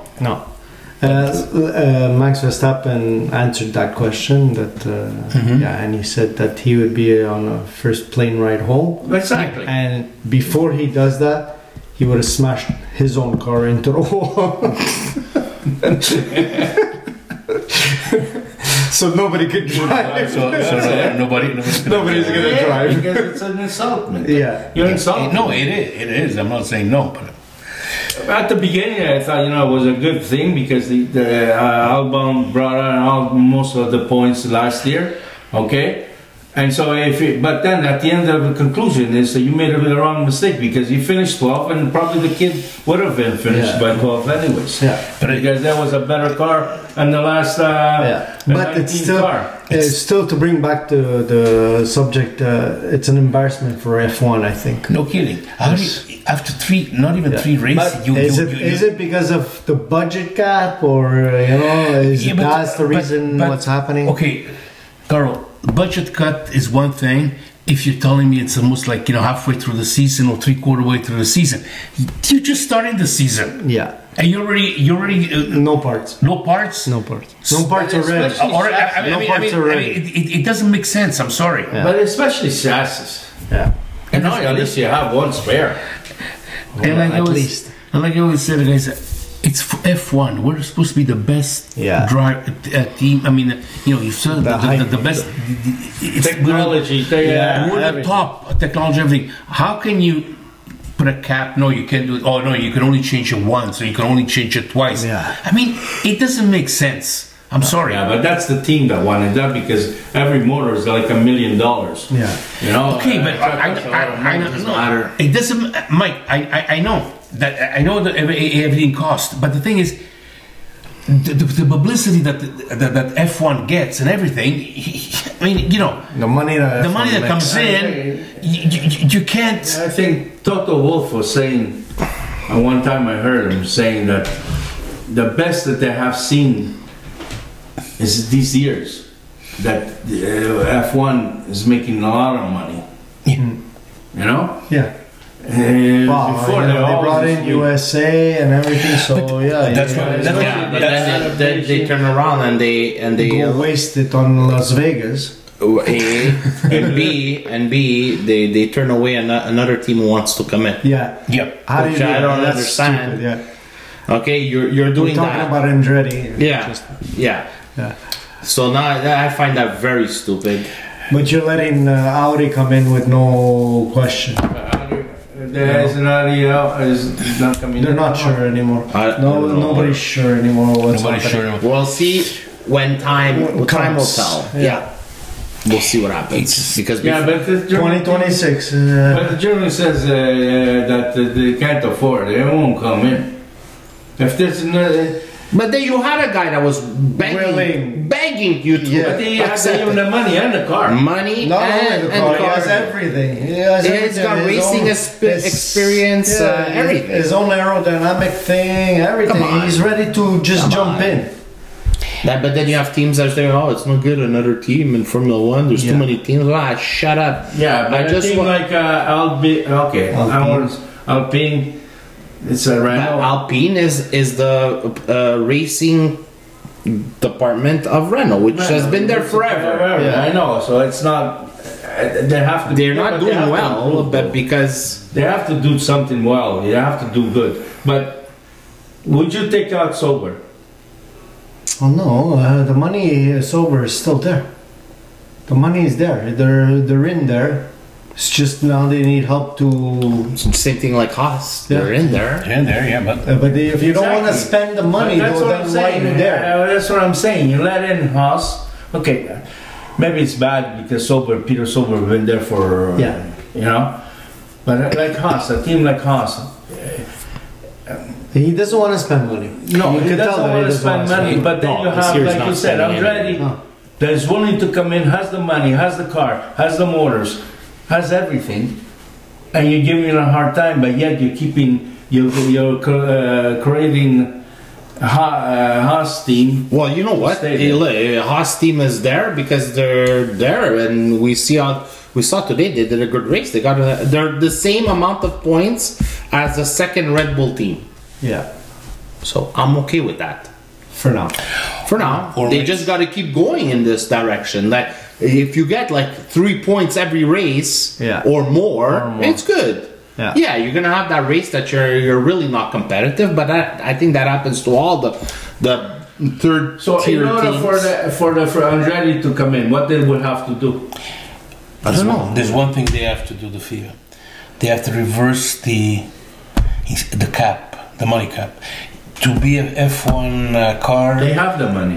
Max Verstappen answered that question. And he said that he would be on a first plane ride home. Exactly. And before he does that, he would have smashed his own car into the wall. So nobody could drive. So Nobody's gonna drive because it's an insultment. Yeah, you're insulting. No, it is. I'm not saying no, but at the beginning, I thought it was a good thing because the Albon brought out most of the points last year. Okay. And so, but then at the end of the conclusion is that you made the wrong mistake because you finished 12th and probably the kid would have been finished by 12th anyways. Yeah. But because there was a better car in the last but it's still to bring back to the subject, it's an embarrassment for F1, I think. No kidding. After not even three races, is it because of the budget gap or, that's the reason what's happening? Okay, Carl. Budget cut is one thing. If you're telling me it's almost like halfway through the season or 3/4 way through the season, you're just starting the season. Yeah, and you already no parts. No parts already. It doesn't make sense. I'm sorry, but especially chassis. Yeah, and now at least you have one spare. And like I always said, guys. It's F1. We're supposed to be the best team. I mean, you said the best technology. We're the top technology. Everything. How can you put a cap? No, you can't do it. Oh no, you can only change it once, or you can only change it twice. Yeah. I mean, it doesn't make sense. I'm sorry. Yeah, but that's the team that wanted that because every motor is like $1 million. Yeah. Okay, but I doesn't matter. It doesn't, Mike. I know that everything costs, but the thing is, the publicity that F1 gets and everything. I mean, the money that comes in, you can't. I think Toto Wolff was saying, and one time I heard him saying that the best that they have seen is these years that F1 is making a lot of money. Yeah. Yeah. Before they brought in USA and everything, so but then they turn around and they go waste it on Las Vegas. and B, they turn away another team who wants to come in. Yeah. How do you do that? I don't understand. Stupid, Okay, you're doing We're talking about Andretti. Yeah. So now I find that very stupid. But you're letting Audi come in with no question. Is not coming. They're not sure anymore. Nobody's sure anymore what's happening. We'll see when time will tell. Yeah. We'll see what happens. Because but 2026. But the German says that they can't afford. They won't come in. If there's another. But then you had a guy that was begging you to. But he has to give him the money and the car. Money not and only the car, he has everything. He's got racing experience, everything. His own aerodynamic thing, everything. He's ready to just jump in. But then you have teams that are saying, "Oh, it's not good. Another team in Formula One. There's too many teams." Shut up. Yeah, but I team like Alpine. It's a Renault. Alpine is the racing department of Renault, which has been there forever. I know. So it's not. They're not doing well, but because they have to do something well. You have to do good. But would you take out Sauber? Oh no, the money Sauber is still there. The money is there. They're in there. It's just now they need help to. Same thing like Haas. They're in there. But if you don't want to spend the money, then why are you there? That's what I'm saying. You let in Haas. Okay, maybe it's bad because Peter Sauber have been there for But like Haas, a team like Haas. He doesn't want to spend money. No, he doesn't want to spend money. But then you have, like you said, Andretti. that is willing to come in, has the money, has the car, has the motors, has everything, and you're giving it a hard time, but yet you're creating Haas team. Well, you know what? Haas team is there because they're there, and we saw today they did a good race. They're the same amount of points as the second Red Bull team. Yeah. So I'm okay with that. For now. They just got to keep going in this direction. Like if you get like 3 points every race or more, it's good. Yeah, you're gonna have that race that you're really not competitive, but I think that happens to all the third tier in order teams. for Andretti to come in, what they would have to do? I don't know. There's one thing they have to do, the FIA. They have to reverse the cap, the money cap. To be an F1 car... They have the money.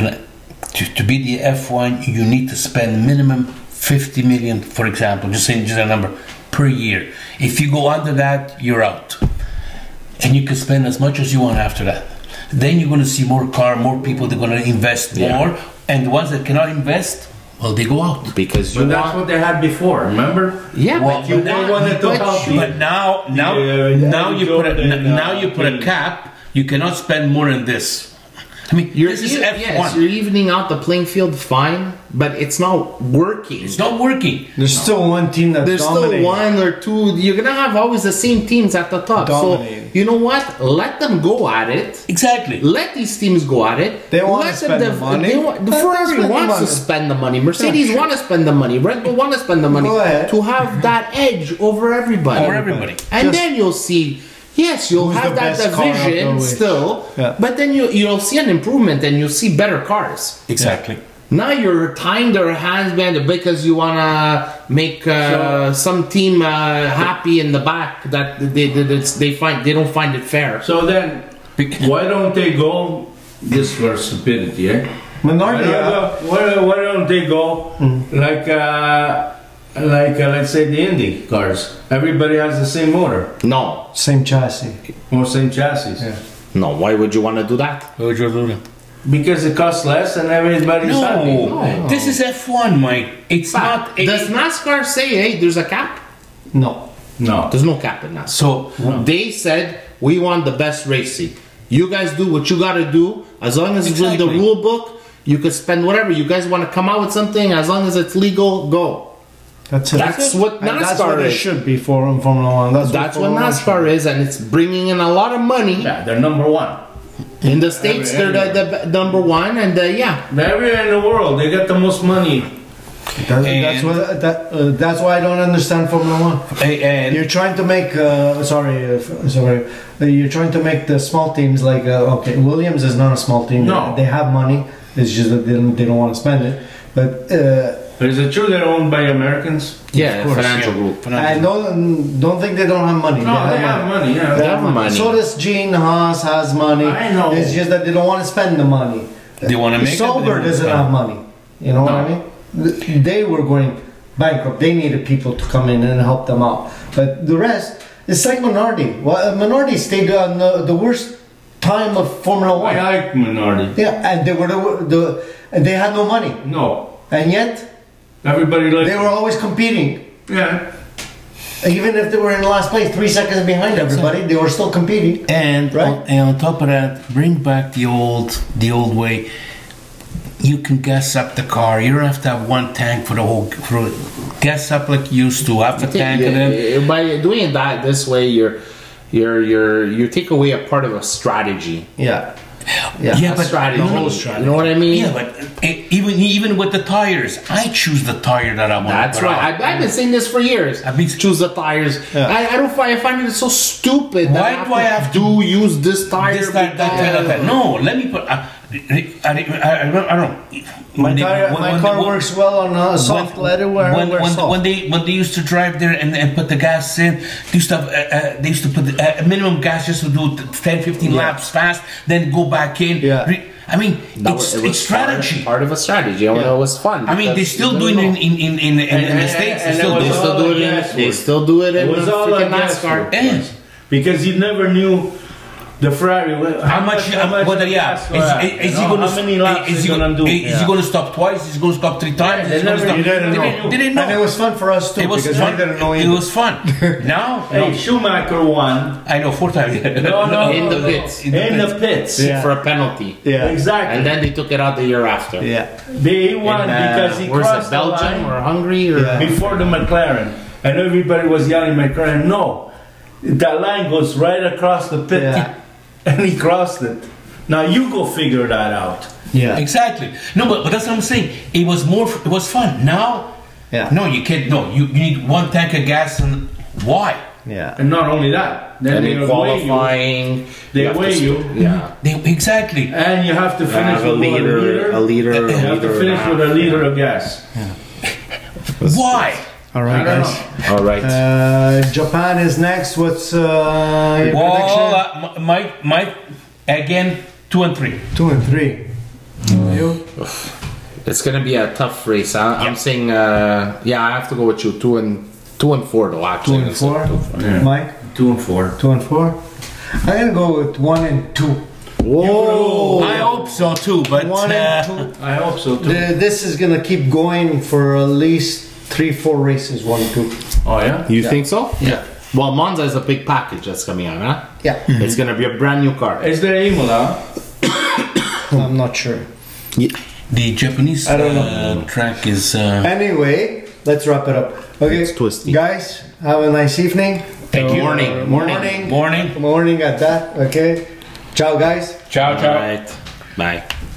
To be the F1, you need to spend minimum 50 million, for example, just a number, per year. If you go under that, you're out. And you can spend as much as you want after that. Then you're going to see more people, they're going to invest more. And the ones that cannot invest, well, they go out. Because that's what they had before, remember? Yeah, well, but you wanted to help. But now you put a cap. You cannot spend more than this. I mean, this is F1. Yes, you're evening out the playing field, fine, but it's not working. It's not working. There's still one team that's dominating. Still one or two. You're gonna have always the same teams at the top. Dominating. So you know what? Let them go at it. Exactly. Let these teams go at it. They want to spend the money. Ferrari wants to spend the money. Mercedes want to spend the money. Red Bull want to spend the money to have that edge over everybody. And then you'll see. Yes, you'll have that division still, but then you'll see an improvement and you'll see better cars. Exactly. Now you're tying their hands behind because you wanna make some team happy in the back that they don't find it fair. So then, why don't they go this for stupidity? Minority. Why don't they go like let's say the Indy cars? Everybody has the same motor. No. Same chassis. Or same chassis. Yeah. No, why would you want to do that? Why would you do that? Because it costs less and everybody's happy. No, this is F1, Mike. It's not. Does NASCAR say, hey, there's a cap? No. There's no cap in NASCAR. So they said, we want the best racing. You guys do what you gotta do. As long as it's in the rule book, you can spend whatever. You guys want to come out with something, as long as it's legal, go. That's it. That's what NASCAR that's what is. It should be for Formula One. That's what NASCAR is, and it's bringing in a lot of money. Yeah, they're number one. In the States, they're the number one, and everywhere in the world, they got the most money. That's why I don't understand Formula One. And you're trying to make you're trying to make the small teams like okay, Williams is not a small team. No, they have money. It's just that they don't want to spend it. But is it true they're owned by Americans? Yeah, financial group. I don't think they don't have money. No, they have money. Yeah, they have money. So does Gene Haas has money. I know. It's just that they don't want to spend the money. They want to make Sauber doesn't have money. You know what I mean? They were going bankrupt. They needed people to come in and help them out. But the rest, it's like Minardi. Well, Minardi stayed on the worst time of Formula One. I like Minardi. Yeah, and they were and they had no money. No. And yet, everybody liked they were always competing. Yeah. Even if they were in last place, 3 seconds behind everybody, they were still competing. And on top of that, bring back the old way. You can gas up the car. You don't have to have one tank for the whole. Gas up like you used to. Have a tank, and then by doing that this way, you take away a part of a strategy. Yeah. But strategy. The whole strategy. You know what I mean? Yeah, but even with the tires, I choose the tire that I want. That's right. I've been saying this for years. I mean, choose the tires. Yeah. I find it so stupid. Why do I have to use this tire? That. No, let me put. I don't know. My car works well on soft leather. When they used to drive there and put the gas in, they used to put a minimum gas just to do 10-15 laps fast, then go back in. Yeah. I mean, it's strategy. Part of a strategy. It was fun. I mean, they still do it in the States. They still do it in freaking NASCAR. Because you never knew The Ferrari. How much? Whether yeah, is he going to? How many laps is he going to do? Is he going to stop twice? Is he going to stop 3 times? Yeah, Is he gonna You stop- didn't know. They didn't know. And it was fun for us too It was because fun. we didn't know It either. was fun. Now, Hey, Schumacher won I know 4 times. No, In the pits. in the pits. Yeah. For a penalty. Yeah. Exactly. And then they took it out the year after. Yeah. They won because he where's crossed it, Belgium the line or Hungary or Yeah. before the McLaren, and everybody was yelling McLaren. No, that line goes right across the pit, Yeah. and he crossed it. Now you go figure that out. Yeah. Exactly. No, but that's what I'm saying. It was more. It was fun. Now, Yeah. no, you can't. No, you need 1 tank of gas, and why? Yeah. And not only that, then and they in weigh you, qualifying, They have to weigh you. Yeah. Exactly. and you have to finish Have a with liter, a liter, You have to finish with a liter of gas. Why? All right, I don't guys. know. All right. Japan is next. What's your Well, prediction? Mike, again, 2 and 3. 2 and 3. You? It's gonna be a tough race. I'm saying, yeah, I have to go with you. 2 and 4 though. 2 Actually, and 4. Mike? 2 and 4. 2 and 4. I'm gonna go with 1 and 2. Whoa! I hope so too, but 1 and 2. I hope so too. This is gonna keep going for at least 3-4 races. 1, 2. Oh yeah. You think so? Yeah. Well, Monza is a big package that's coming out, huh? Yeah. It's gonna be a brand new car. Is there Imola? I'm not sure. the Japanese I don't know. track is. Anyway, let's wrap it up. Okay, It's twisty. guys, have a nice evening. Thank you. Morning. Morning. Morning at that. Okay. Ciao, guys. Ciao, ciao. All right. Bye.